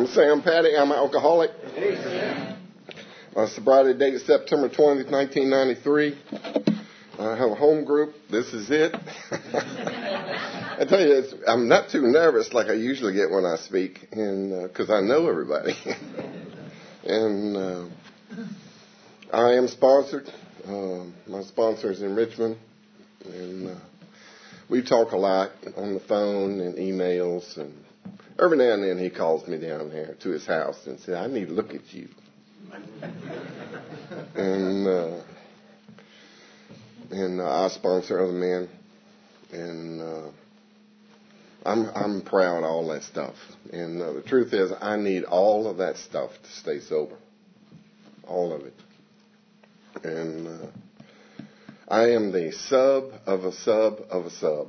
I'm Sam Patty. I'm an alcoholic. My sobriety date is September 20th, 1993. I have a home group. This is it. I tell you, I'm not too nervous like I usually get when I speak, and because I know everybody. And I am sponsored. My sponsor is in Richmond, and we talk a lot on the phone and emails, and every now and then he calls me down there to his house and says, I need to look at you. And I sponsor other men, and I'm proud of all that stuff. And the truth is, I need all of that stuff to stay sober, all of it. And I am the sub of a sub of a sub.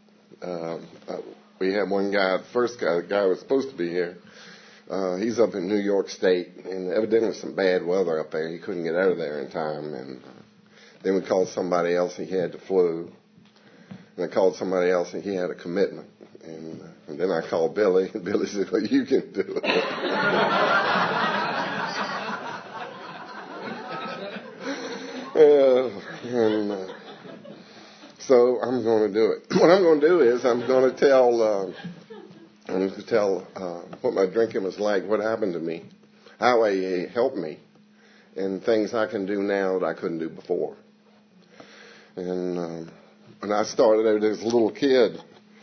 We had one guy, the first guy, the guy who was supposed to be here. He's up in New York State, and evidently some bad weather up there. He couldn't get out of there in time. And then we called somebody else, and he had the flu. And I called somebody else, and he had a commitment. And then I called Billy, and Billy said, well, you can do it. So I'm going to do it. What I'm going to do is I'm going to tell what my drinking was like, what happened to me, how AA helped me, and things I can do now that I couldn't do before. And when I started out as a little kid,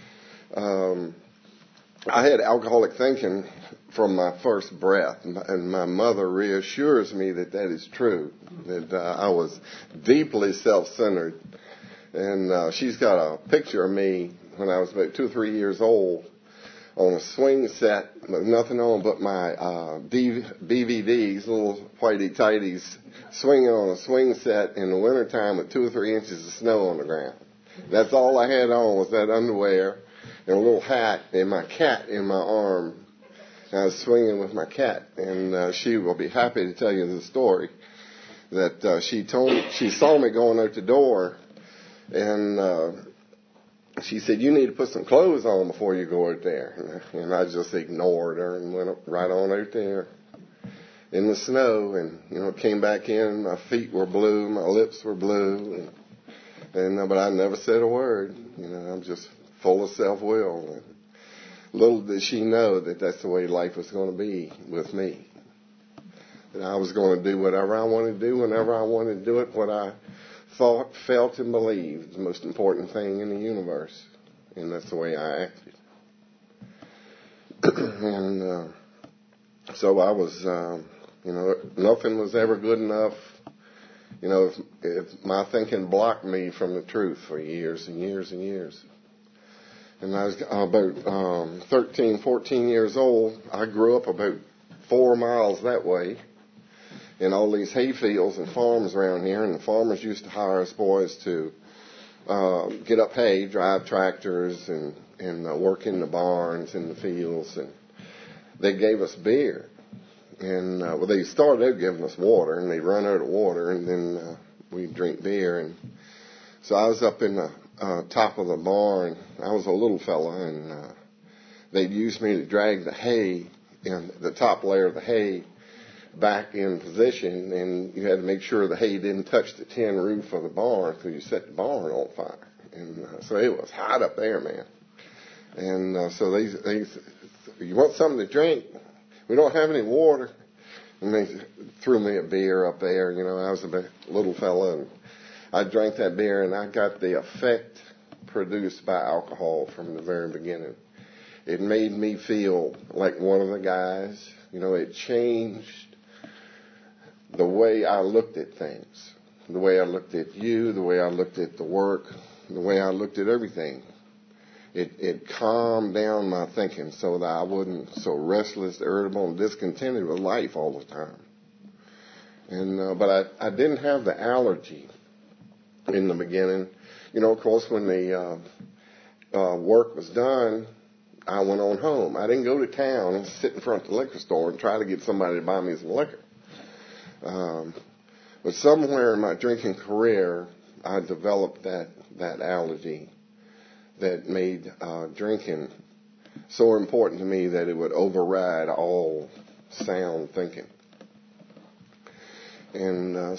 I had alcoholic thinking from my first breath, and my mother reassures me that that is true, that I was deeply self-centered. And she's got a picture of me when I was about 2 or 3 years old on a swing set with nothing on but my BVDs, little whitey tighties, swinging on a swing set in the wintertime with 2 or 3 inches of snow on the ground. That's all I had on was that underwear and a little hat and my cat in my arm. And I was swinging with my cat, and she will be happy to tell you the story that she saw me going out the door, and she said, you need to put some clothes on before you go out there. And I just ignored her and went right on out there in the snow, and came back in. My feet were blue, my lips were blue, but I never said a word. I'm just full of self-will. And little did she know that that's the way life was going to be with me. That I was going to do whatever I wanted to do, whenever I wanted to do it, what I thought, felt, and believed the most important thing in the universe. And that's the way I acted. And so I was, nothing was ever good enough. If my thinking blocked me from the truth for years and years and years. And I was about 13, 14 years old. I grew up about 4 miles that way in all these hay fields and farms around here. And the farmers used to hire us boys to get up hay, drive tractors, and work in the barns, in the fields. And they gave us beer. And they started out giving us water, and they run out of water, and then we'd drink beer. And so I was up in the top of the barn. I was a little fella, and they'd use me to drag the hay, and the top layer of the hay, back in position, and you had to make sure the hay didn't touch the tin roof of the barn because you set the barn on fire. And so it was hot up there, man. And so they you want something to drink? We don't have any water. And they threw me a beer up there. I was a little fella, and I drank that beer, and I got the effect produced by alcohol from the very beginning. It made me feel like one of the guys. It changed the way I looked at things, the way I looked at you, the way I looked at the work, the way I looked at everything. It calmed down my thinking so that I wasn't so restless, irritable, and discontented with life all the time. And but I didn't have the allergy in the beginning. Of course, when the work was done, I went on home. I didn't go to town and sit in front of the liquor store and try to get somebody to buy me some liquor. But somewhere in my drinking career, I developed that allergy that made drinking so important to me that it would override all sound thinking. And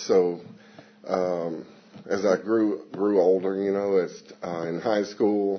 as I grew older, in high school,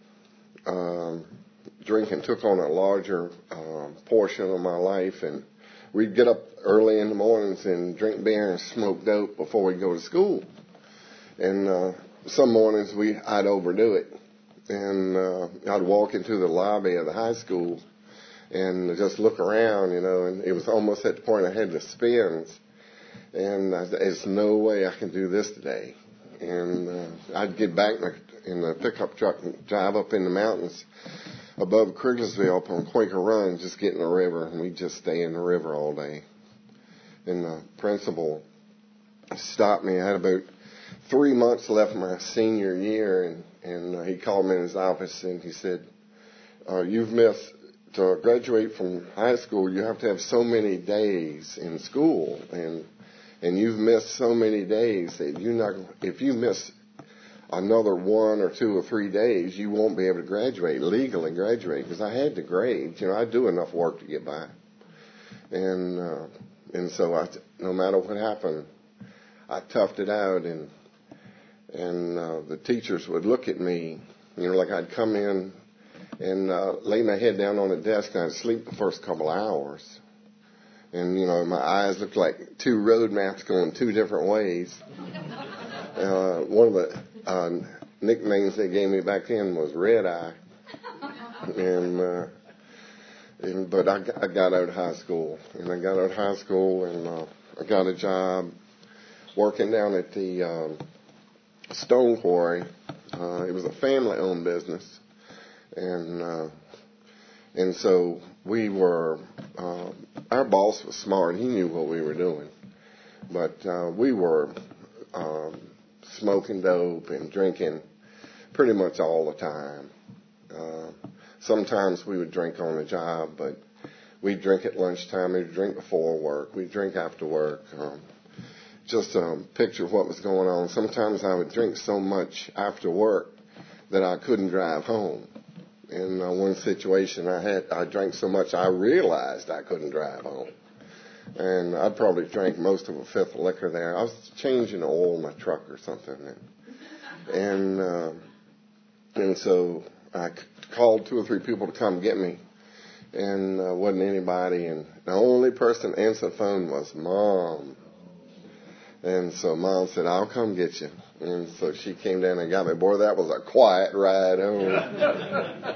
drinking took on a larger portion of my life, and we'd get up early in the mornings and drink beer and smoke dope before we'd go to school. And some mornings I'd overdo it, and I'd walk into the lobby of the high school and just look around, and it was almost at the point I had the spins. And there's no way I can do this today. And I'd get back in the pickup truck and drive up in the mountains above Crigglesville up on Quaker Run, just get in the river, and we'd just stay in the river all day. And the principal stopped me. I had about 3 months left my senior year, and he called me in his office, and he said, you've missed, to graduate from high school, you have to have so many days in school, and you've missed so many days that if you miss another 1 or 2 or 3 days, you won't be able to legally graduate, because I had the grades. I do enough work to get by. And so no matter what happened, I toughed it out, and the teachers would look at me, like I'd come in and lay my head down on the desk, and I'd sleep the first couple hours. And, my eyes looked like 2 road maps going 2 different ways. One of the nicknames they gave me back then was Red Eye. But I got out of high school. And I got out of high school, and I got a job working down at the stone quarry. It was a family-owned business. And so we were, our boss was smart. He knew what we were doing. But we were smoking dope and drinking pretty much all the time. Sometimes we would drink on the job, but we'd drink at lunchtime. We'd drink before work. We'd drink after work. Just a picture of what was going on. Sometimes I would drink so much after work that I couldn't drive home. In one situation I drank so much I realized I couldn't drive home. And I probably drank most of a fifth of liquor there. I was changing the oil in my truck or something. And so I called 2 or 3 people to come get me. And wasn't anybody. And the only person that answered the phone was Mom. And so Mom said, I'll come get you. And so she came down and got me. Boy, that was a quiet ride home.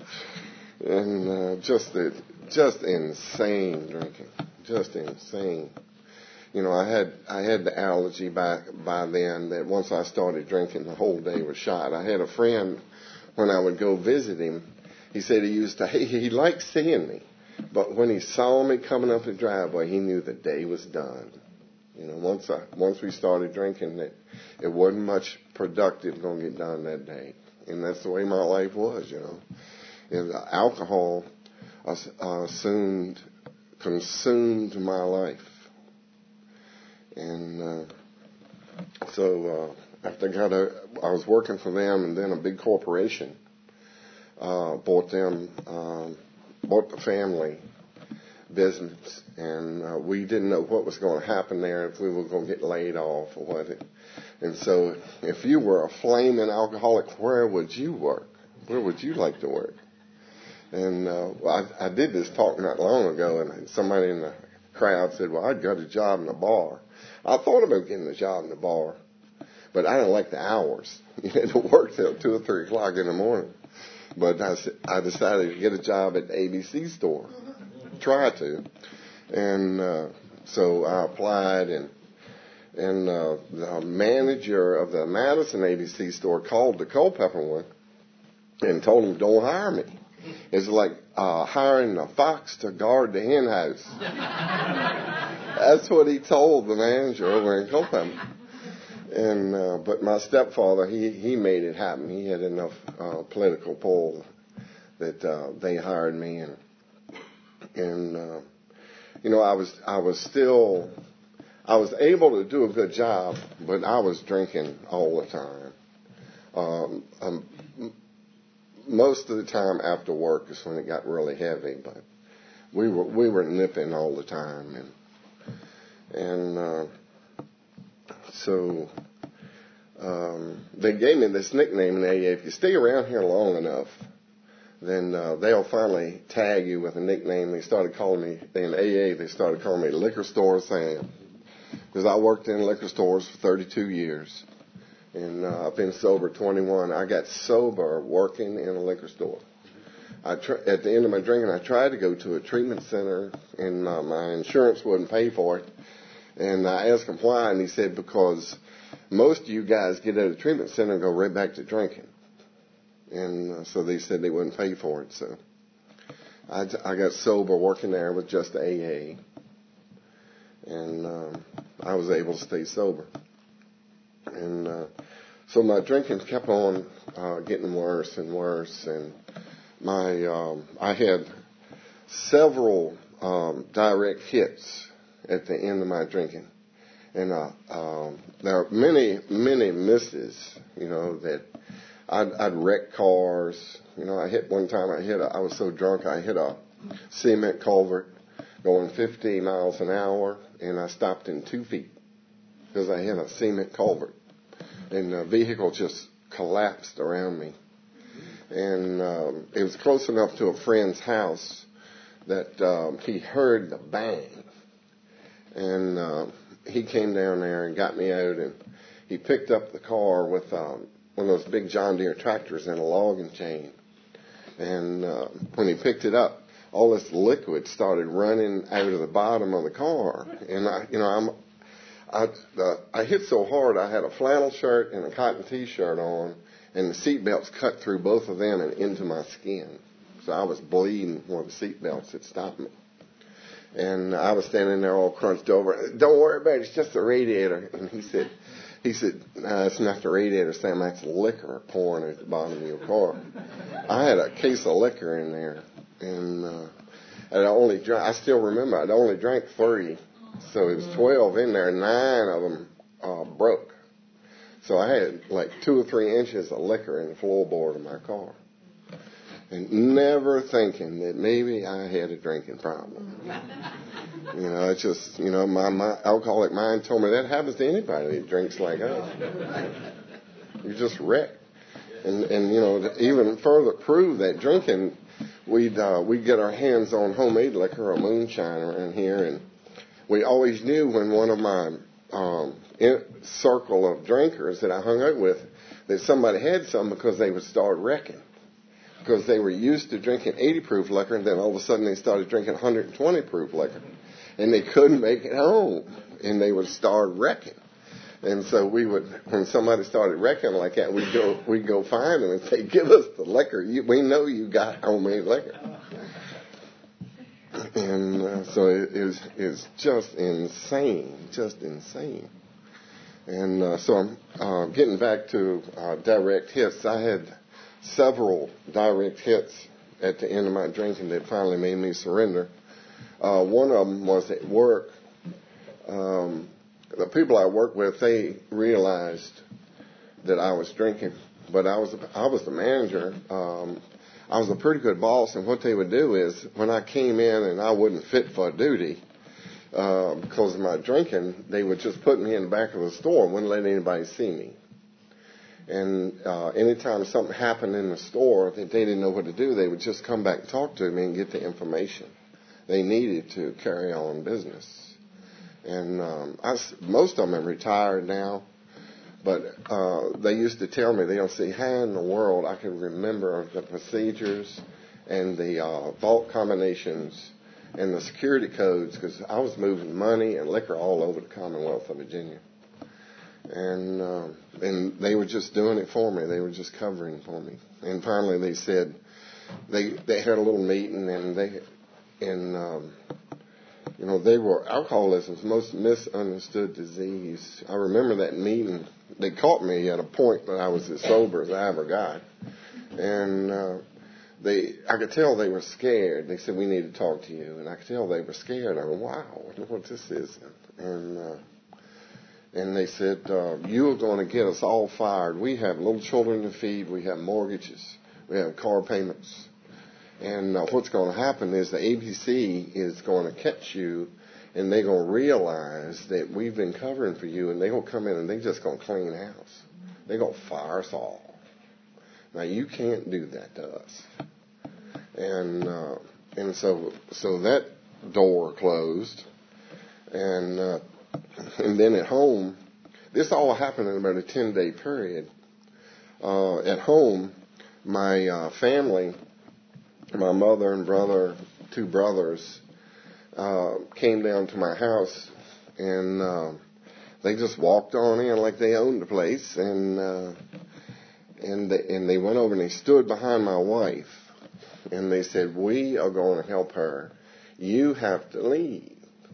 And just insane drinking. Just insane. I had the allergy by then that once I started drinking, the whole day was shot. I had a friend, when I would go visit him, he said he liked seeing me. But when he saw me coming up the driveway, he knew the day was done. Once we started drinking, it wasn't much productive going to get done that day. And that's the way my life was, And alcohol consumed my life. And so after I was working for them, and then a big corporation bought the family business, and we didn't know what was going to happen there, if we were going to get laid off or what. And so if you were a flaming alcoholic, where would you work? Where would you like to work? And I did this talk not long ago, and somebody in the crowd said, well, I'd got a job in a bar. I thought about getting a job in the bar, but I didn't like the hours. You had to work till 2 or 3 o'clock in the morning. But I decided to get a job at the ABC store. Try to. And so I applied, and the manager of the Madison ABC store called the Culpeper one and told him, don't hire me. It's like hiring a fox to guard the hen house. That's what he told the manager over in Culpeper. And but my stepfather, he made it happen. He had enough political pull that they hired me, and I was able to do a good job, but I was drinking all the time. most of the time after work is when it got really heavy, but we were nipping all the time, and so they gave me this nickname in AA. If you stay around here long enough, then they'll finally tag you with a nickname. They started calling me in AA. They started calling me Liquor Store Sam, because I worked in liquor stores for 32 years. And I've been sober 21. I got sober working in a liquor store. At the end of my drinking, I tried to go to a treatment center, and my insurance wouldn't pay for it. And I asked him why, and he said, because most of you guys get out of the treatment center and go right back to drinking. And so they said they wouldn't pay for it. So I got sober working there with just AA. And I was able to stay sober. And so my drinking kept on getting worse and worse. And I had several direct hits at the end of my drinking. And there are many, many misses, that I'd wreck cars. I hit one time, I was so drunk, I hit a cement culvert going 50 miles an hour, and I stopped in 2 feet because I hit a cement culvert. And the vehicle just collapsed around me. And it was close enough to a friend's house that he heard the bang. And he came down there and got me out, and he picked up the car with one of those big John Deere tractors and a logging chain. And when he picked it up, all this liquid started running out of the bottom of the car. And I hit so hard, I had a flannel shirt and a cotton T-shirt on, and the seat belts cut through both of them and into my skin. So I was bleeding where the seat belts had stopped me. And I was standing there all crunched over. Don't worry about it, it's just the radiator. And he said, no, it's not the radiator, Sam, that's liquor pouring at the bottom of your car. I had a case of liquor in there. And I still remember, I'd only drank 3. So it was 12 in there, 9 of them broke. So I had like 2 or 3 inches of liquor in the floorboard of my car. And never thinking that maybe I had a drinking problem. It's just, my alcoholic mind told me that happens to anybody that drinks like us. You just wreck. And to even further prove that drinking, we'd get our hands on homemade liquor or moonshine around here, and we always knew when one of my circle of drinkers that I hung out with, that somebody had some, because they would start wrecking. Because they were used to drinking 80 proof liquor, and then all of a sudden they started drinking 120 proof liquor. And they couldn't make it home, and they would start wrecking. And so when somebody started wrecking like that, we'd go find them and say, give us the liquor. We know you got homemade liquor. And so it's just insane. And so I'm getting back to direct hits. I had several direct hits at the end of my drinking that finally made me surrender. One of them was at work. The people I worked with, they realized that I was drinking, but I was the manager. I was a pretty good boss, and what they would do is, when I came in and I wasn't fit for duty because of my drinking, they would just put me in the back of the store and wouldn't let anybody see me. And anytime something happened in the store that they didn't know what to do, they would just come back and talk to me and get the information they needed to carry on business. And most of them are retired now, but they used to tell me, they'll say, how in the world I can remember the procedures and the vault combinations and the security codes, because I was moving money and liquor all over the Commonwealth of Virginia. And they were just doing it for me. They were just covering for me. And finally they said, they had a little meeting, and they were alcoholism's most misunderstood disease. I remember that meeting. They caught me at a point when I was as sober as I ever got. And I could tell they were scared. They said, we need to talk to you. And I could tell they were scared. I went, wow, I wonder what this is. And they said, you're going to get us all fired. We have little children to feed. We have mortgages. We have car payments. And what's going to happen is the ABC is going to catch you, and they're going to realize that we've been covering for you, and they're going to come in and they're just going to clean house. They're going to fire us all. Now, you can't do that to us. And so that door closed. And then at home, this all happened in about a 10-day period. At home, my family, my mother and brother, 2 brothers, came down to my house, and they just walked on in like they owned the place, and they went over and they stood behind my wife, and they said, "We are going to help her. You have to leave.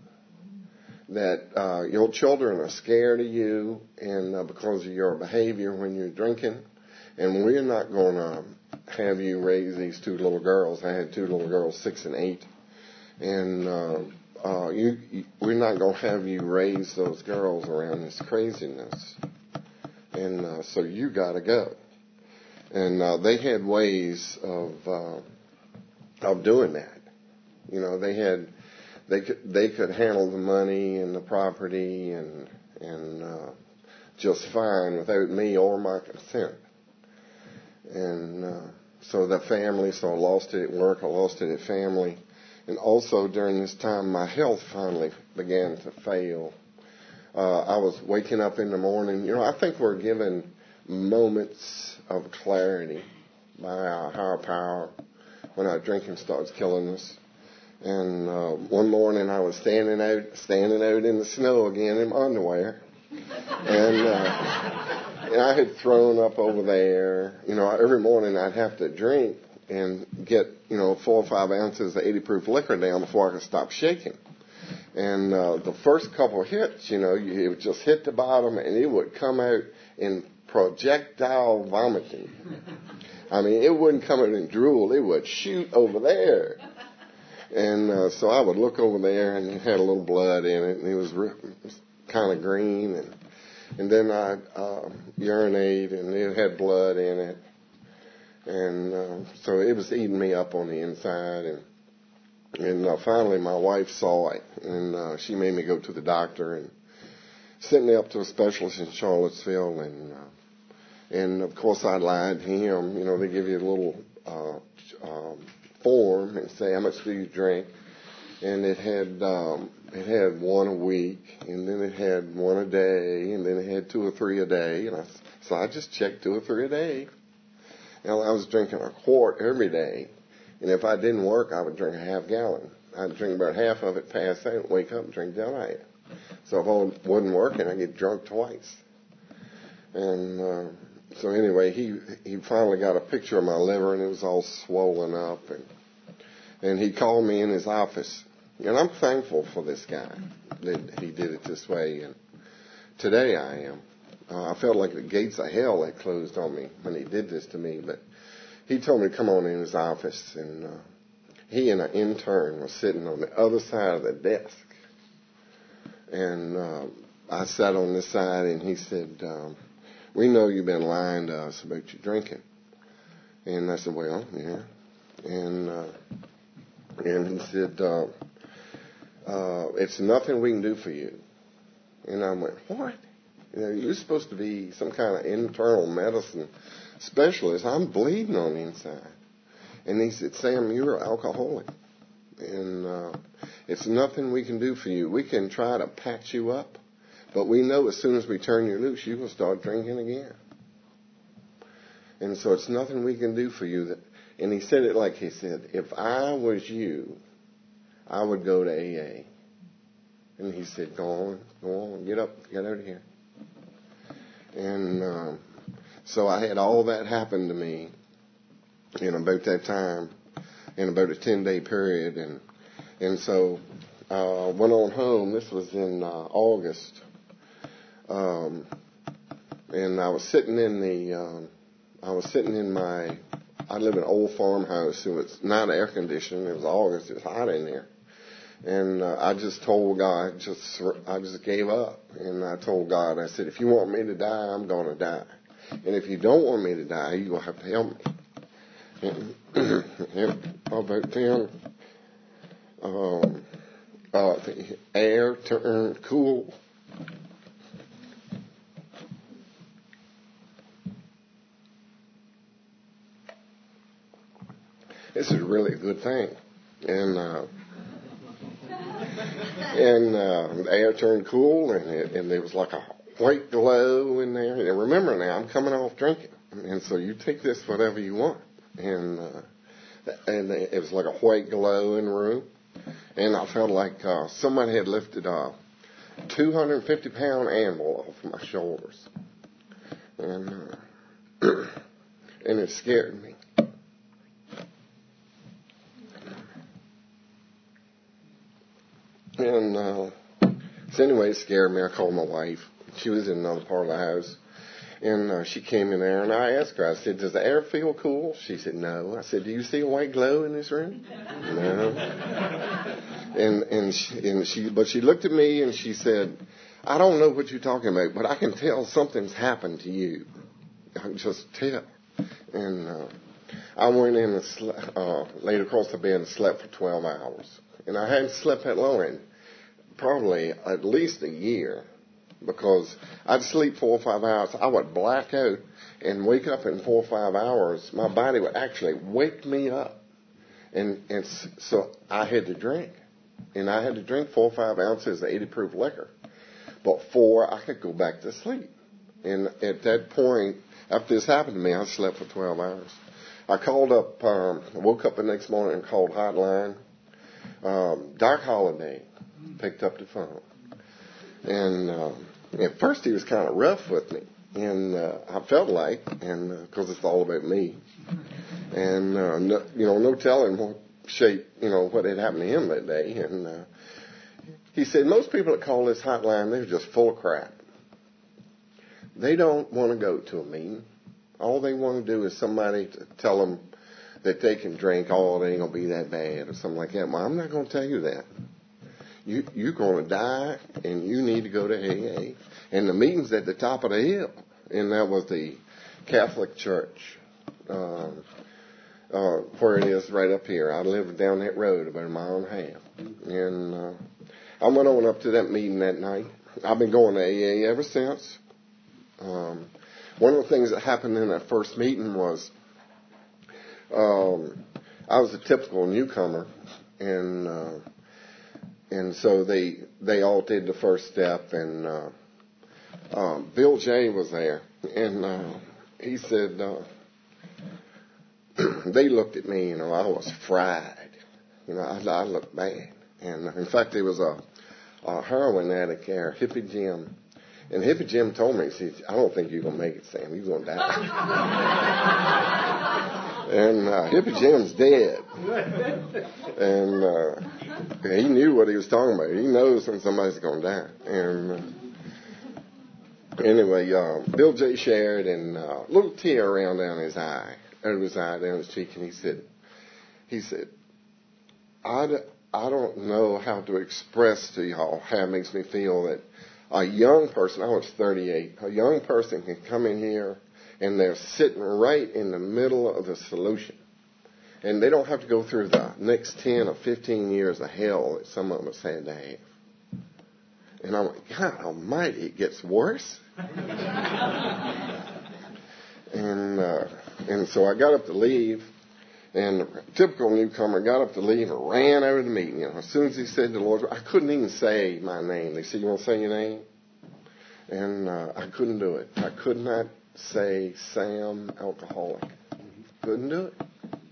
That your children are scared of you, and because of your behavior when you're drinking, and we're not going to have you raise these 2 little girls." I had 2 little girls, 6 and 8, and we're not going to have you raise those girls around this craziness, and so you got to go. And they had ways of doing that. You know, they could handle the money and the property and just fine without me or my consent. And so the family, so I lost it at work, I lost it at family. And also during this time, my health finally began to fail. I was waking up in the morning. You know, I think we're given moments of clarity by our higher power when our drinking starts killing us. And one morning I was standing out in the snow again in my underwear. And I had thrown up over there. You know, every morning I'd have to drink and get, 4 or 5 ounces of 80 proof liquor down before I could stop shaking. And the first couple of hits, it would just hit the bottom and it would come out in projectile vomiting. I mean, it wouldn't come out in drool. It would shoot over there. And so I would look over there and it had a little blood in it, and it was kind of green. And then I'd urinate, and it had blood in it. And so it was eating me up on the inside. And finally my wife saw it, and she made me go to the doctor and sent me up to a specialist in Charlottesville. And of course I lied to him. They give you a little form and say, how much do you drink? And it had 1 a week, and then it had 1 a day, and then it had 2 or 3 a day. So I just checked 2 or 3 a day. Now I was drinking a quart every day, and if I didn't work, I would drink a half gallon. I'd drink about half of it, pass out, wake up, and drink the other half. So if I wasn't working, I'd get drunk twice. And so anyway, he finally got a picture of my liver, and it was all swollen up, and he called me in his office. And I'm thankful for this guy that he did it this way. And today I am. I felt like the gates of hell had closed on me when he did this to me. But he told me to come on in his office. And he and an intern were sitting on the other side of the desk. And I sat on this side, and he said, we know you've been lying to us about your drinking. And I said, well, yeah. And he said, it's nothing we can do for you. And I went, what? You're supposed to be some kind of internal medicine specialist. I'm bleeding on the inside. And he said, Sam, you're an alcoholic. And it's nothing we can do for you. We can try to patch you up, but we know as soon as we turn you loose, you will start drinking again. And so it's nothing we can do for you. And he said it like he said, if I was you, I would go to AA. And he said, go on, get up, get out of here. And so I had all that happen to me in about that time, in about a 10-day period. And so went on home. This was in August. And I was sitting in I live in an old farmhouse. It was not air conditioned. It was August. It was hot in there. And I just told God, I just gave up. And I told God, I said, if you want me to die, I'm going to die. And if you don't want me to die, you're going to have to help me. And, about then, the air turned cool. This is really a good thing. And the air turned cool, and there was like a white glow in there. And remember now, I'm coming off drinking. And so you take this whatever you want. And it was like a white glow in the room. And I felt like somebody had lifted a 250-pound animal off my shoulders. And and it scared me. And so anyway, it scared me. I called my wife. She was in another part of the house. And she came in there, and I asked her, I said, does the air feel cool? She said, no. I said, do you see a white glow in this room? No. But she looked at me, and she said, I don't know what you're talking about, but I can tell something's happened to you. I can just tell. And I went in and laid across the bed and slept for 12 hours. And I hadn't slept that long in probably at least a year, because I'd sleep 4 or 5 hours. I would black out and wake up in 4 or 5 hours. My body would actually wake me up. And so I had to drink. And I had to drink 4 or 5 ounces of 80 proof liquor before I could go back to sleep. And at that point, after this happened to me, I slept for 12 hours. I called up, woke up the next morning and called Hotline. Doc Holliday picked up the phone. And at first he was kind of rough with me. And I felt like, and because it's all about me. And, no telling what shape, what had happened to him that day. And he said, most people that call this hotline, they're just full of crap. They don't want to go to a meeting. All they want to do is somebody to tell them that they can drink, oh, it ain't going to be that bad or something like that. Well, I'm not going to tell you that. You're going to die, and you need to go to AA. And the meeting's at the top of the hill, and that was the Catholic Church, where it is right up here. I live down that road about a mile and a half. And I went on up to that meeting that night. I've been going to AA ever since. One of the things that happened in that first meeting was I was a typical newcomer, and so they all did the first step, and Bill J was there, and he said they looked at me, I was fried, I looked bad, and in fact there was a heroin addict there, Hippie Jim. And Hippie Jim told me, he said, I don't think you're going to make it, Sam. You're going to die. And Hippie Jim's dead. And he knew what he was talking about. He knows when somebody's going to die. And anyway, Bill J. shared, and a little tear ran down his eye, down his cheek, and he said, I don't know how to express to y'all how it makes me feel that a young person, I was 38, a young person can come in here and they're sitting right in the middle of the solution. And they don't have to go through the next 10 or 15 years of hell that some of us had to have. And I'm like, God almighty, it gets worse. And so I got up to leave, and the typical newcomer got up to leave and ran out of the meeting. As soon as he said the Lord's, I couldn't even say my name. They said, you want to say your name? And I couldn't do it. I could not say Sam Alcoholic. Couldn't do it.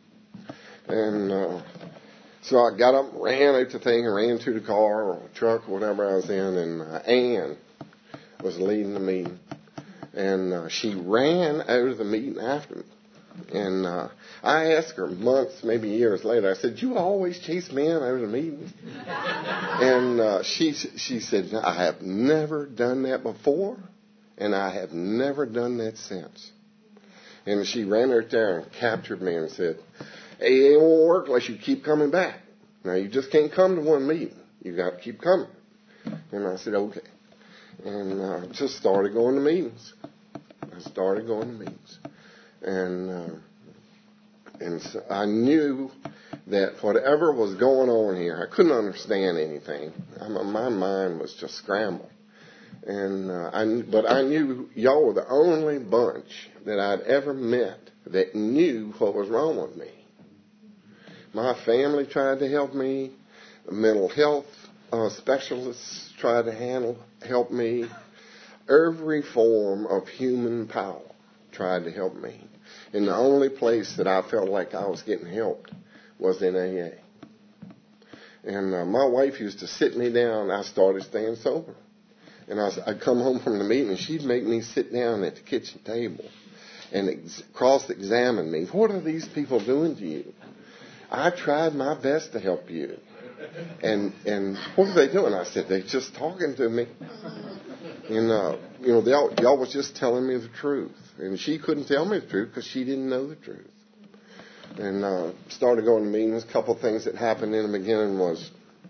And so I got up, ran out the thing, and ran to the car or truck or whatever I was in, and Ann was leading the meeting. And she ran out of the meeting after me. And I asked her months, maybe years later, I said, you always chase men out of the meetings? And she said, I have never done that before, and I have never done that since. And she ran out there and captured me and said, hey, it won't work unless you keep coming back. Now, you just can't come to one meeting. You got to keep coming. And I said, okay. And I just started going to meetings. And And so I knew that whatever was going on here, I couldn't understand anything. My mind was just scrambled. But I knew y'all were the only bunch that I'd ever met that knew what was wrong with me. My family tried to help me. The mental health specialists tried to help me. Every form of human power tried to help me. And the only place that I felt like I was getting helped was in AA. And my wife used to sit me down. I started staying sober. And I'd come home from the meeting, and she'd make me sit down at the kitchen table and cross-examine me. What are these people doing to you? I tried my best to help you. And what are they doing? I said, they're just talking to me. And, y'all was just telling me the truth. And she couldn't tell me the truth because she didn't know the truth. And started going to meetings. A couple of things that happened in the beginning was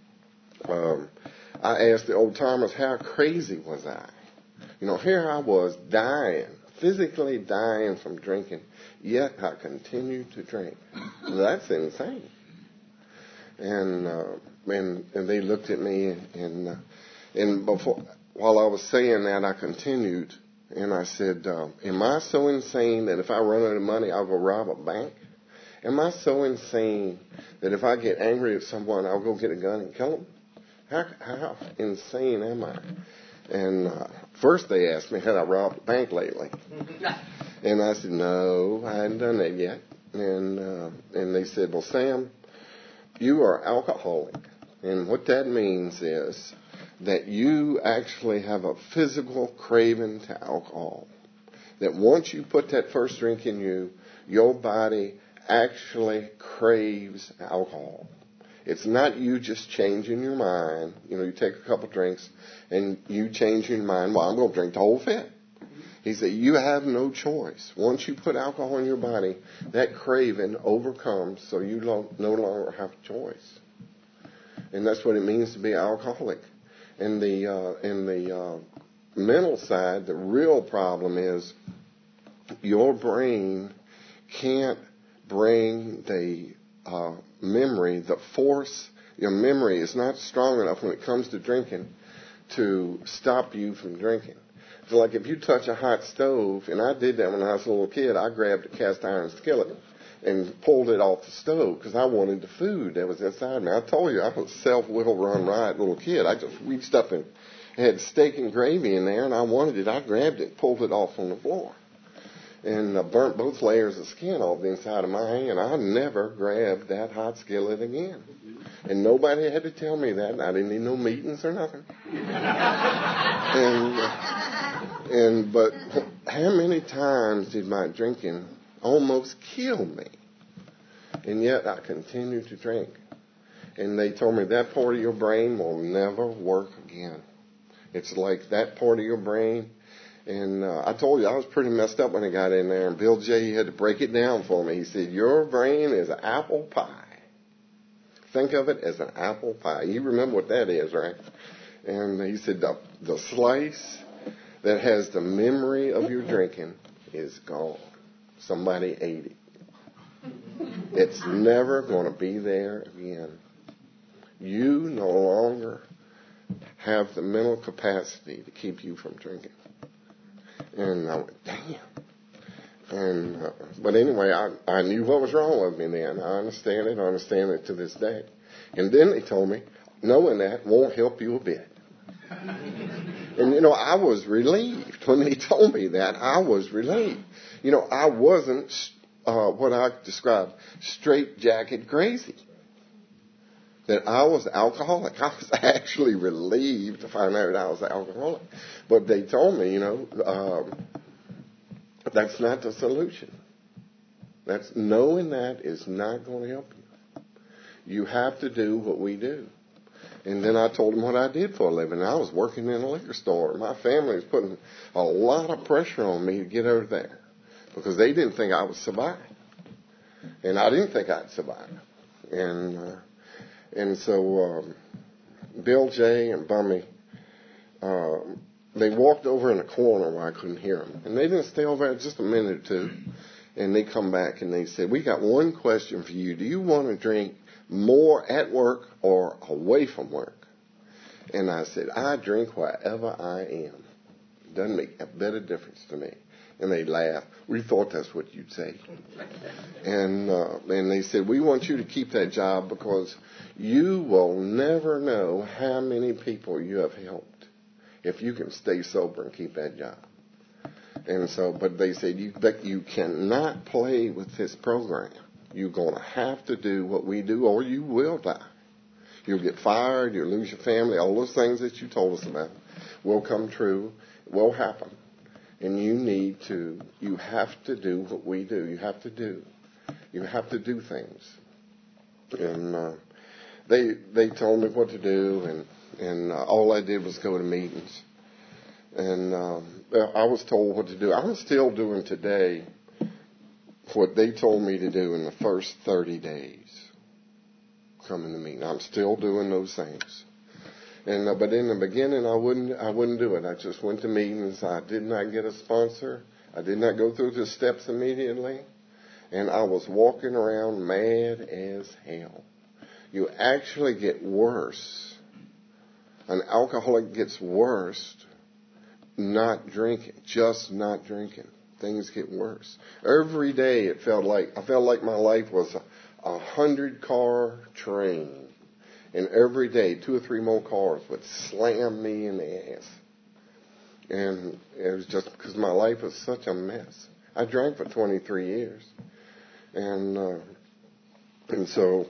I asked the old timers, how crazy was I? Here I was dying, physically dying from drinking, yet I continued to drink. That's insane. And they looked at me, and while I was saying that, I continued, and I said, am I so insane that if I run out of money, I'll go rob a bank? Am I so insane that if I get angry at someone, I'll go get a gun and kill them? How insane am I? And first they asked me, had I robbed a bank lately? And I said, no, I hadn't done that yet. And they said, well, Sam, you are alcoholic. And what that means is that you actually have a physical craving to alcohol. That once you put that first drink in you, your body actually craves alcohol. It's not you just changing your mind. You take a couple drinks and you change your mind. Well, I'm going to drink the whole fit. He said, you have no choice. Once you put alcohol in your body, that craving overcomes, so you no longer have a choice. And that's what it means to be alcoholic. In the mental side, the real problem is your brain can't bring the memory, the force. Your memory is not strong enough when it comes to drinking to stop you from drinking. So like if you touch a hot stove, and I did that when I was a little kid, I grabbed a cast iron skillet and pulled it off the stove because I wanted the food that was inside me. I told you, I was a self-will run riot little kid. I just reached up and had steak and gravy in there, and I wanted it. I grabbed it, pulled it off on the floor, and burnt both layers of skin off the inside of my hand. I never grabbed that hot skillet again. And nobody had to tell me that. I didn't need no meetings or nothing. But how many times did my drinking almost kill me? And yet I continued to drink. And they told me that part of your brain will never work again. It's like that part of your brain. And I told you I was pretty messed up when I got in there. And Bill J. had to break it down for me. He said, your brain is apple pie. Think of it as an apple pie. You remember what that is, right? And he said the slice that has the memory of your drinking is gone. Somebody ate it. It's never going to be there again. You no longer have the mental capacity to keep you from drinking. And I went, damn. But anyway, I knew what was wrong with me then. I understand it to this day. And then they told me, knowing that won't help you a bit. And, I was relieved. When they told me that, I was relieved. I wasn't what I described straight-jacket crazy. That I was alcoholic. I was actually relieved to find out I was alcoholic. But they told me, that's not the solution. Knowing that is not going to help you. You have to do what we do. And then I told them what I did for a living. I was working in a liquor store. My family was putting a lot of pressure on me to get over there because they didn't think I would survive. And I didn't think I'd survive. And so Bill J. and Bummy, they walked over in a corner where I couldn't hear them. And they didn't stay over there just a minute or two. And they come back and they said, we got one question for you. Do you want to drink more at work or away from work? And I said, I drink wherever I am. Doesn't make a bit of difference to me. And they laughed. We thought that's what you'd say. And they said, we want you to keep that job because you will never know how many people you have helped if you can stay sober and keep that job. And so, but they said, you cannot play with this program. You're going to have to do what we do or you will die. You'll get fired, you'll lose your family, all those things that you told us about will come true, will happen. And you have to do what we do. You have to do things. And they told me what to do, and all I did was go to meetings. And I was told what to do. I'm still doing today what they told me to do in the first 30 days coming to meeting. I'm still doing those things. And but in the beginning, I wouldn't do it. I just went to meetings. I did not get a sponsor. I did not go through the steps immediately. And I was walking around mad as hell. You actually get worse. An alcoholic gets worse not drinking, just not drinking. Things get worse. Every day I felt like my life was a 100-car train. And every day, 2 or 3 more cars would slam me in the ass. And it was just because my life was such a mess. I drank for 23 years. And so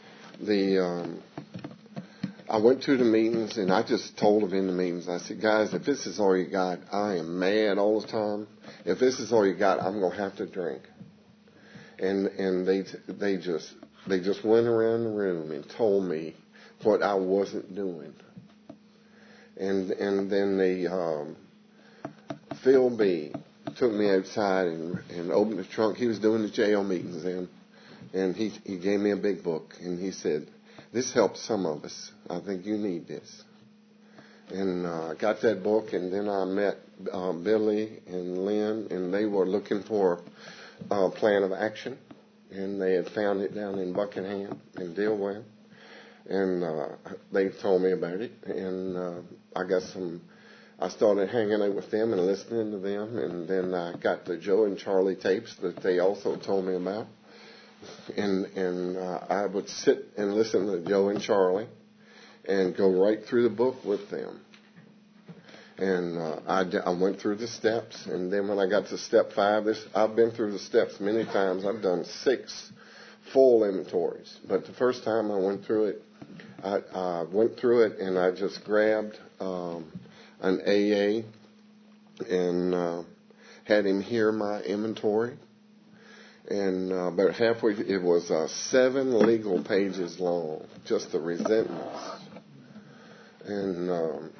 I went to the meetings, and I just told them in the meetings, I said, guys, if this is all you got, I am mad all the time. If this is all you got, I'm going to have to drink. And they just went around the room and told me what I wasn't doing. And then Phil B took me outside and opened the trunk. He was doing the jail meetings then. And he gave me a big book. And he said, this helps some of us. I think you need this. And I got that book. And then I met Billy and Lynn. And they were looking for a plan of action. And they had found it down in Buckingham in Dilwyn. And they told me about it. And I started hanging out with them and listening to them. And then I got the Joe and Charlie tapes that they also told me about. And I would sit and listen to Joe and Charlie and go right through the book with them. And I went through the steps. And then when I got to step 5, I've been through the steps many times. I've done 6 full inventories. But the first time I went through it, I went through it and I just grabbed an AA and had him hear my inventory. And about halfway, it was 7 legal pages long, just the resentments. And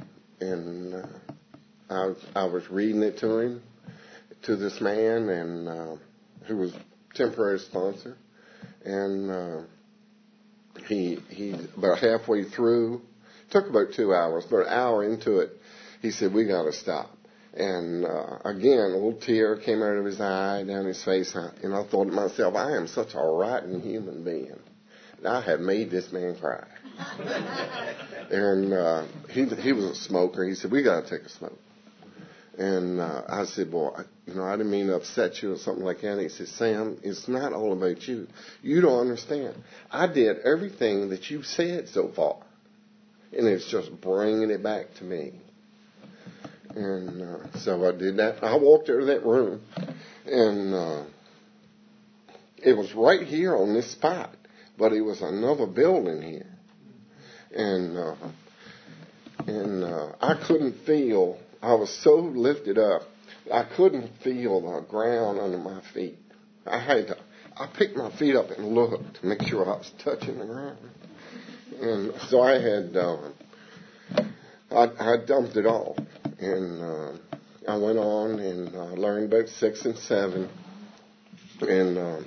I was reading it to him, to this man, and who was temporary sponsor. And he about halfway through, took about 2 hours, but an hour into it, he said, we got to stop. And again, a little tear came out of his eye, down his face, and I thought to myself, I am such a rotten human being. I have made this man cry. And he was a smoker. He said, we got to take a smoke. And I said, boy, I didn't mean to upset you or something like that. And he said, Sam, it's not all about you. You don't understand. I did everything that you've said so far. And it's just bringing it back to me. And so I did that. I walked out of that room, and it was right here on this spot, but it was another building here. And I couldn't feel, I was so lifted up, I couldn't feel the ground under my feet. I picked my feet up and looked to make sure I was touching the ground. And so I had, I dumped it all. And I went on and learned about 6 and 7. And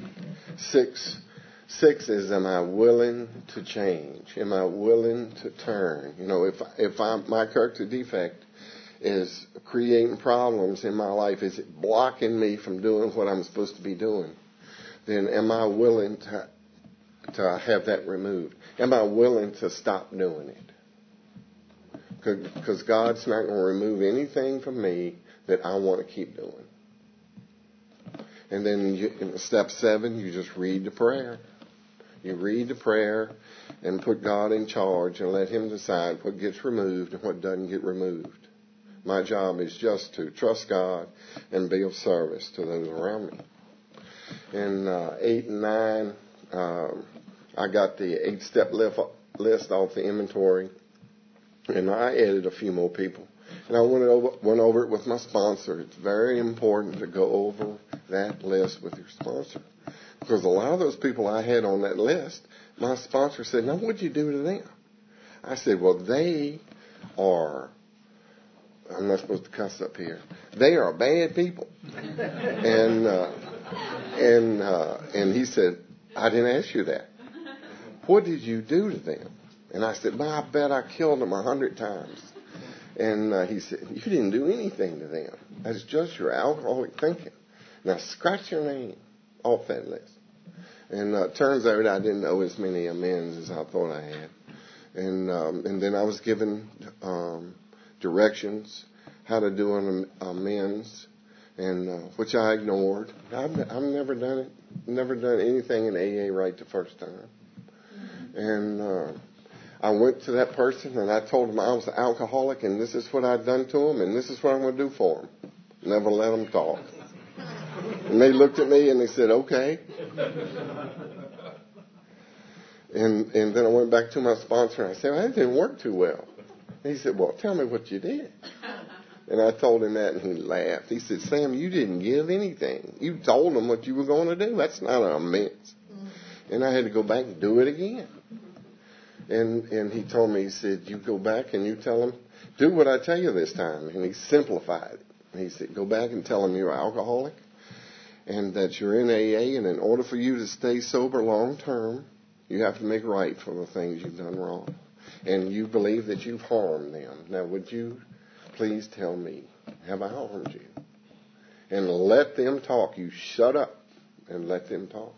6 is, am I willing to change? Am I willing to turn? If my character defect is creating problems in my life, is it blocking me from doing what I'm supposed to be doing, then am I willing to have that removed? Am I willing to stop doing it? Because God's not going to remove anything from me that I want to keep doing. And then in step 7, you just read the prayer. You read the prayer and put God in charge and let Him decide what gets removed and what doesn't get removed. My job is just to trust God and be of service to those around me. In 8 and 9, I got the 8-step list off the inventory, and I added a few more people. And I went over it with my sponsor. It's very important to go over that list with your sponsor. Because a lot of those people I had on that list, my sponsor said, "Now, what'd you do to them?" I said, "Well, they are," I'm not supposed to cuss up here, "they are bad people." And he said, "I didn't ask you that. What did you do to them?" And I said, "Well, I bet I killed them 100 times. And he said, "You didn't do anything to them. That's just your alcoholic thinking. Now scratch your name off that list." And it turns out I didn't owe as many amends as I thought I had. And then I was given directions how to do an amends, and which I ignored. I've never done it. Never done anything in AA right the first time. And I went to that person and I told them I was an alcoholic and this is what I'd done to them and this is what I'm going to do for them. Never let them talk. And they looked at me and they said, "Okay." And then I went back to my sponsor and I said, "Well, that didn't work too well." And he said, "Well, tell me what you did." And I told him that and he laughed. He said, "Sam, you didn't give anything. You told them what you were going to do. That's not an amends." And I had to go back and do it again. And he told me, he said, "You go back and you tell them, do what I tell you this time." And he simplified it. And he said, "Go back and tell them you're an alcoholic and that you're in AA, and in order for you to stay sober long term, you have to make right for the things you've done wrong. And you believe that you've harmed them. Now, would you please tell me, have I harmed you? And let them talk. You shut up and let them talk."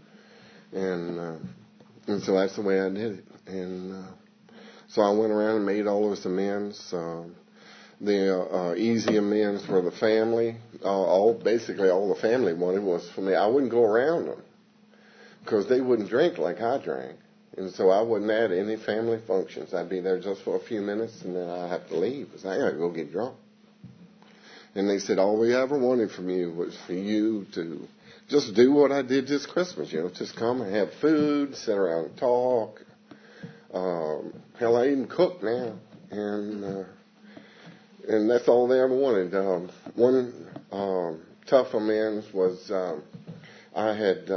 And so that's the way I did it. And so I went around and made all those amends. The easy amends for the family. Basically all the family wanted was for me. I wouldn't go around them because they wouldn't drink like I drank. And so I wouldn't add any family functions. I'd be there just for a few minutes and then I'd have to leave because I got to go get drunk. And they said, "All we ever wanted from you was for you to just do what I did this Christmas, just come and have food, sit around and talk. Hell, I even cook now." And that's all they ever wanted. One tough amends was I had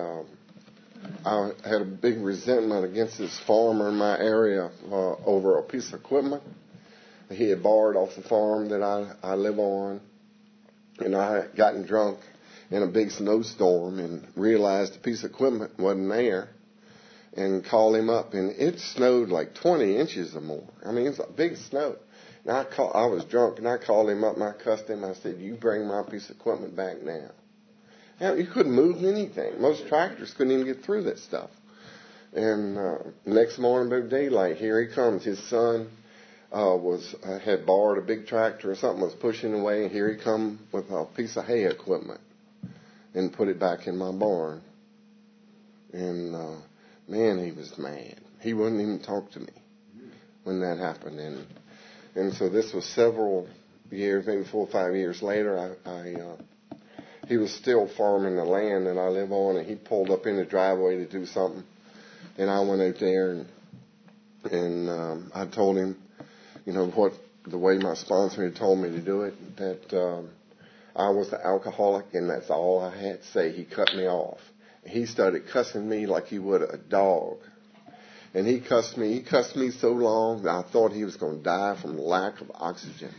a big resentment against this farmer in my area over a piece of equipment. He had borrowed off the farm that I live on, and I had gotten drunk in a big snowstorm and realized the piece of equipment wasn't there and called him up. And it snowed like 20 inches or more. I mean, it's a big snow. And I was drunk and I called him up and I cussed him. I said, "You bring my piece of equipment back now." Now, you couldn't move anything. Most tractors couldn't even get through that stuff. And next morning about daylight, here he comes. His son had borrowed a big tractor or something, was pushing away, and here he come with a piece of hay equipment and put it back in my barn. And man, he was mad. He wouldn't even talk to me when that happened. And so this was several years, maybe 4 or 5 years later. He was still farming the land that I live on, and he pulled up in the driveway to do something. And I went out there and I told him, the way my sponsor had told me to do it, that I was the alcoholic, and that's all I had to say. He cut me off. He started cussing me like he would a dog. And he cussed me so long that I thought he was going to die from lack of oxygen.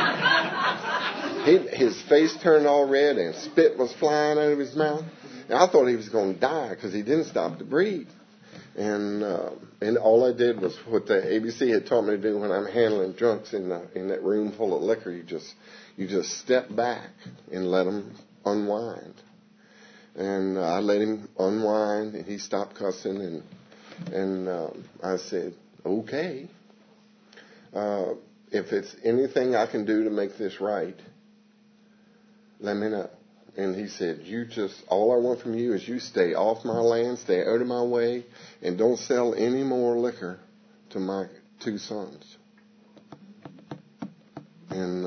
His face turned all red and spit was flying out of his mouth. And I thought he was going to die because he didn't stop to breathe. And all I did was what the ABC had taught me to do when I'm handling drunks in that room full of liquor. You just step back and let them unwind. And I let him unwind, and he stopped cussing, and I said, okay, if it's anything I can do to make this right, let me know. And he said, all I want from you is you stay off my land, stay out of my way, and don't sell any more liquor to my 2 sons. And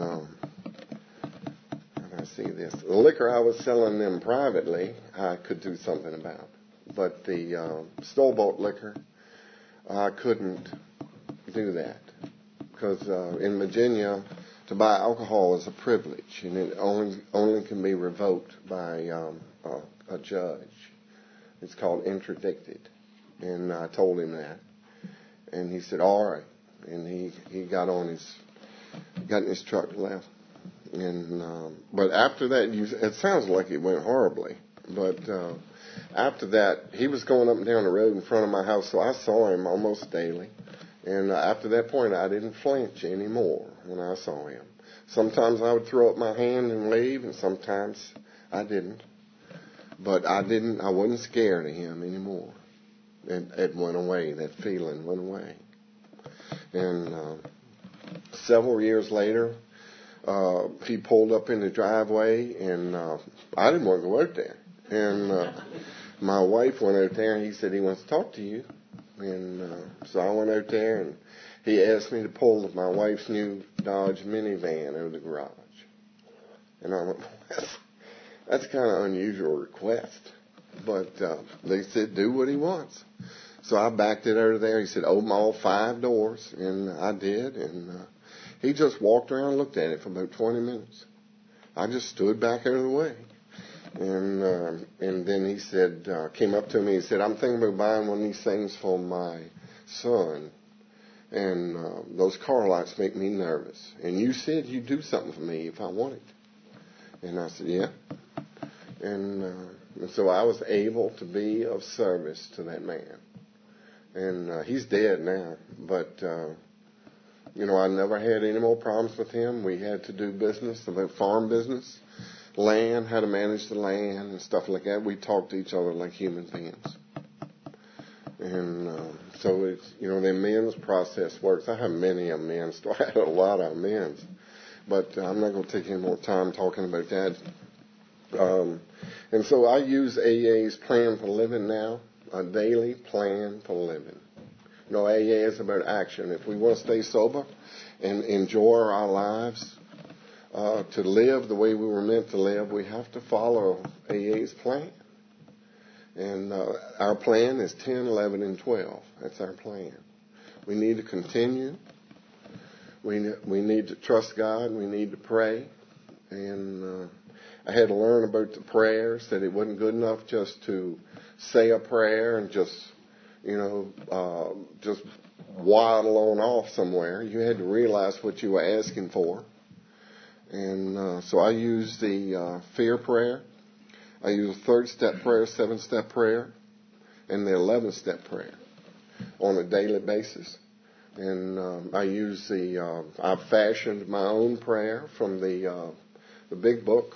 I see this. The liquor I was selling them privately, I could do something about. But the store-bought liquor, I couldn't do that. Because in Virginia, to buy alcohol is a privilege, and it only can be revoked by a judge. It's called interdicted. And I told him that. And he said, all right. And he got in his truck and left. And but after that, it sounds like it went horribly. But after that, he was going up and down the road in front of my house, so I saw him almost daily. And after that point, I didn't flinch anymore when I saw him. Sometimes I would throw up my hand and leave, and sometimes I didn't. But I wasn't scared of him anymore. It went away. That feeling went away. And several years later, he pulled up in the driveway, and I didn't want to go out there. And my wife went out there, and he said he wants to talk to you. And so I went out there, and he asked me to pull my wife's new Dodge minivan out of the garage. And I went, that's kind of an unusual request. But they said, do what he wants. So I backed it out of there. He said, open all 5 doors. And I did. And he just walked around and looked at it for about 20 minutes. I just stood back out of the way. And then he said, came up to me and said, I'm thinking about buying one of these things for my son. And those car lights make me nervous. And you said you'd do something for me if I wanted. And I said, yeah. And so I was able to be of service to that man. And he's dead now. But, I never had any more problems with him. We had to do business, about farm business, land, how to manage the land and stuff like that. We talked to each other like human beings. And so it's, the amends process works. I have many amends. I had a lot of amends. But I'm not going to take any more time talking about that. And so I use AA's Plan for Living now, a daily plan for living. AA is about action. If we want to stay sober and enjoy our lives, to live the way we were meant to live, we have to follow AA's plan. And our plan is 10, 11, and 12. That's our plan. We need to continue. We need to trust God. We need to pray. And I had to learn about the prayers, that it wasn't good enough just to say a prayer and just waddle on off somewhere. You had to realize what you were asking for. And so I use the fear prayer. I use the 3rd-step prayer, 7th-step prayer, and the 11th-step prayer on a daily basis. And I use I've fashioned my own prayer from the big book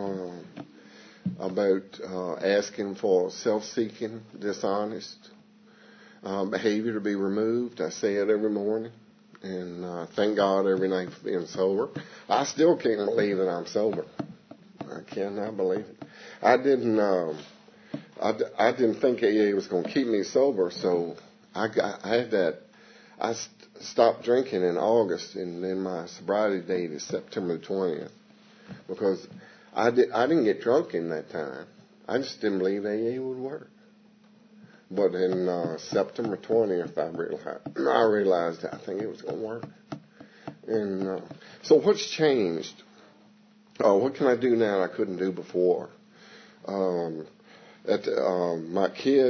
about asking for self-seeking, dishonest behavior to be removed. I say it every morning. And thank God every night for being sober. I still can't believe that I'm sober. I cannot believe it. I didn't think AA was going to keep me sober, so I stopped drinking in August, and then my sobriety date is September 20th, because I didn't get drunk in that time. I just didn't believe AA would work. But in September 20th, I realized I think it was going to work. And so what's changed? What can I do now I couldn't do before? My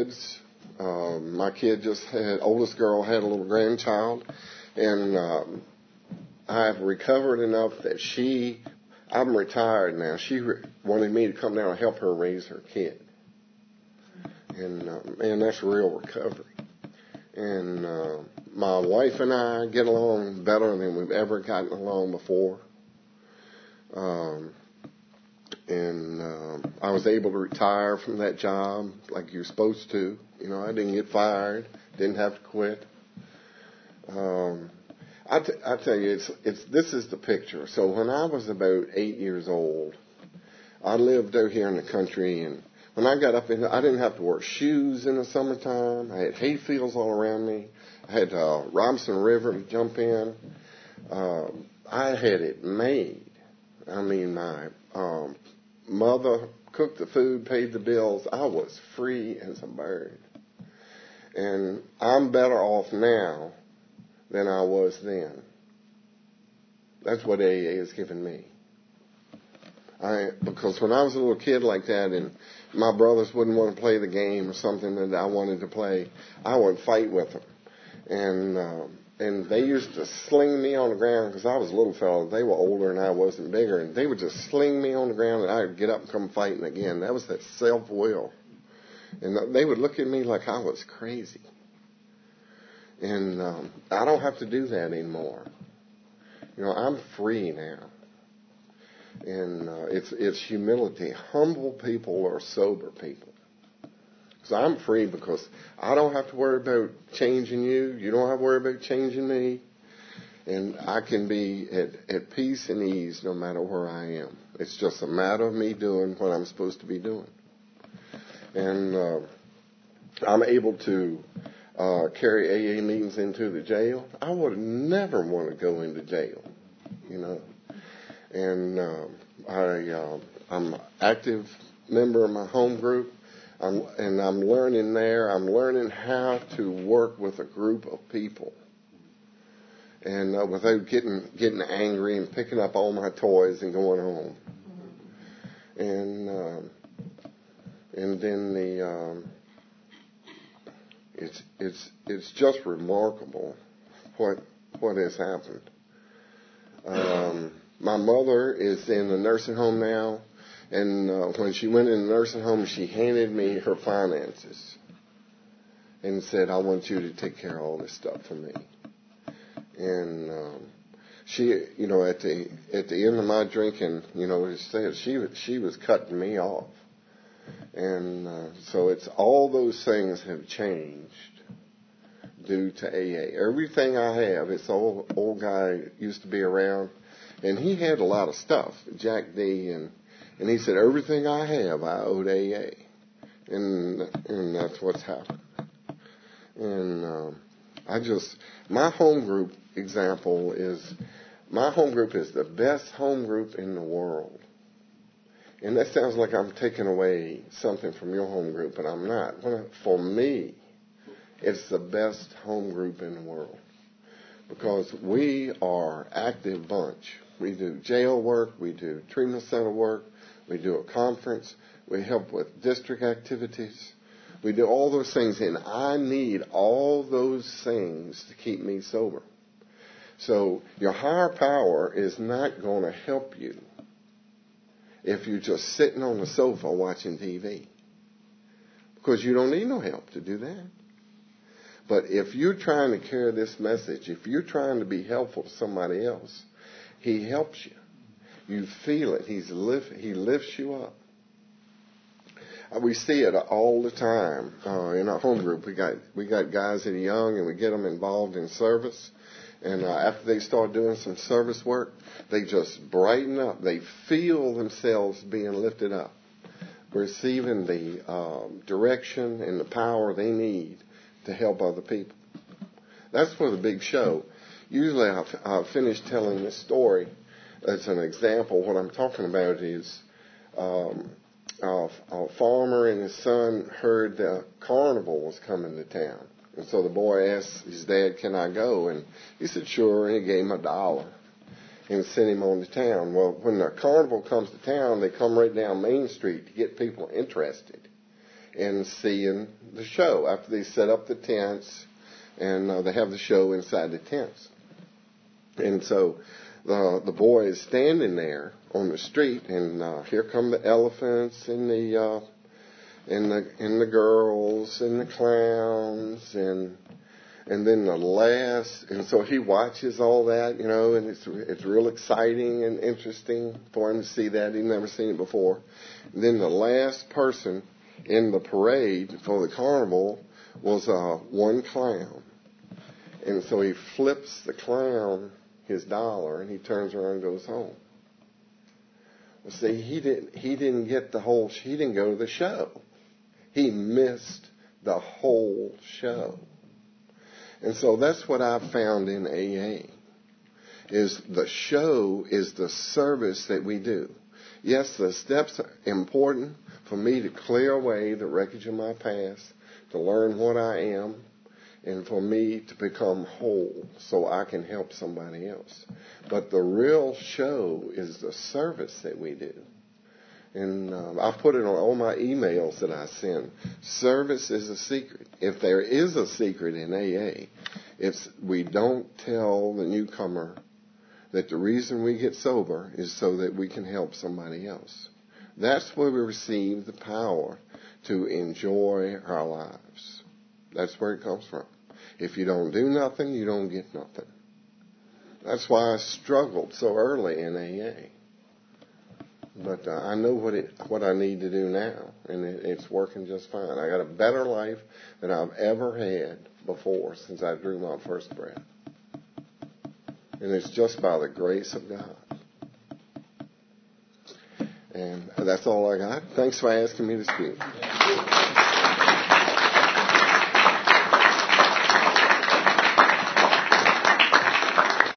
kid just oldest girl had a little grandchild, and I've recovered enough that I'm retired now. She wanted me to come down and help her raise her kid. And that's real recovery. And my wife and I get along better than we've ever gotten along before. I was able to retire from that job like you're supposed to. You know, I didn't get fired, didn't have to quit. I tell you, this is the picture. So when I was about 8 years old, I lived out here in the country, and when I got up in, I didn't have to wear shoes in the summertime. I had hay fields all around me. I had Robinson River to jump in. I had it made. I mean, my mother cooked the food, paid the bills. I was free as a bird. And I'm better off now than I was then. That's what AA has given me. Because when I was a little kid like that and my brothers wouldn't want to play the game or something that I wanted to play, I would fight with them. And they used to sling me on the ground because I was a little fellow. They were older and I wasn't bigger. And they would just sling me on the ground and I would get up and come fighting again. That was that self-will. And they would look at me like I was crazy. And I don't have to do that anymore. You know, I'm free now. And it's humility. Humble people are sober people. So I'm free because I don't have to worry about changing you. You don't have to worry about changing me. And I can be at peace and ease no matter where I am. It's just a matter of me doing what I'm supposed to be doing. And I'm able to carry AA meetings into the jail. I would never want to go into jail, you know. And I'm an active member of my home group. I'm learning there. I'm learning how to work with a group of people, and without getting angry and picking up all my toys and going home. And then it's just remarkable what has happened. My mother is in a nursing home now. And when she went in the nursing home, she handed me her finances and said, I want you to take care of all this stuff for me. And she, you know, at the end of my drinking, you know, she was cutting me off. And so it's all those things have changed due to AA. Everything I have, it's old guy used to be around, and he had a lot of stuff, Jack D. And he said, everything I have, I owed AA. And that's what's happened. And my home group example is, my home group is the best home group in the world. And that sounds like I'm taking away something from your home group, but I'm not. For me, it's the best home group in the world. Because we are active bunch. We do jail work, we do treatment center work, we do a conference. We help with district activities. We do all those things, and I need all those things to keep me sober. So your higher power is not going to help you if you're just sitting on the sofa watching TV, because you don't need no help to do that. But if you're trying to carry this message, if you're trying to be helpful to somebody else, he helps you. You feel it. He lifts you up. We see it all the time in our home group. We got guys that are young, and we get them involved in service. And after they start doing some service work, they just brighten up. They feel themselves being lifted up, receiving the direction and the power they need to help other people. That's for the big show. Usually I'll finish telling this story as an example. What I'm talking about is a farmer and his son heard the carnival was coming to town. And so the boy asked his dad, can I go? And he said, sure. And he gave him $1 and sent him on to town. Well, when the carnival comes to town, they come right down Main Street to get people interested in seeing the show after they set up the tents, and they have the show inside the tents. And so the boy is standing there on the street, and here come the elephants and the girls and the clowns, and And then and so he watches all that, and it's real exciting and interesting for him to see that. He'd never seen it before. And then the last person in the parade for the carnival was one clown. And so he flips the clown his dollar, and he turns around and goes home. Well, see, he didn't get he didn't go to the show. He missed the whole show. And so that's what I've found in AA, is the show is the service that we do. Yes, the steps are important for me to clear away the wreckage of my past, to learn what I am, and for me to become whole so I can help somebody else. But the real show is the service that we do. And I've put it on all my emails that I send. Service is a secret. If there is a secret in AA, it's we don't tell the newcomer that the reason we get sober is so that we can help somebody else. That's where we receive the power to enjoy our lives. That's where it comes from. If you don't do nothing, you don't get nothing. That's why I struggled so early in AA. But I know what I need to do now, and it's working just fine. I got a better life than I've ever had before since I drew my first breath. And it's just by the grace of God. And that's all I got. Thanks for asking me to speak.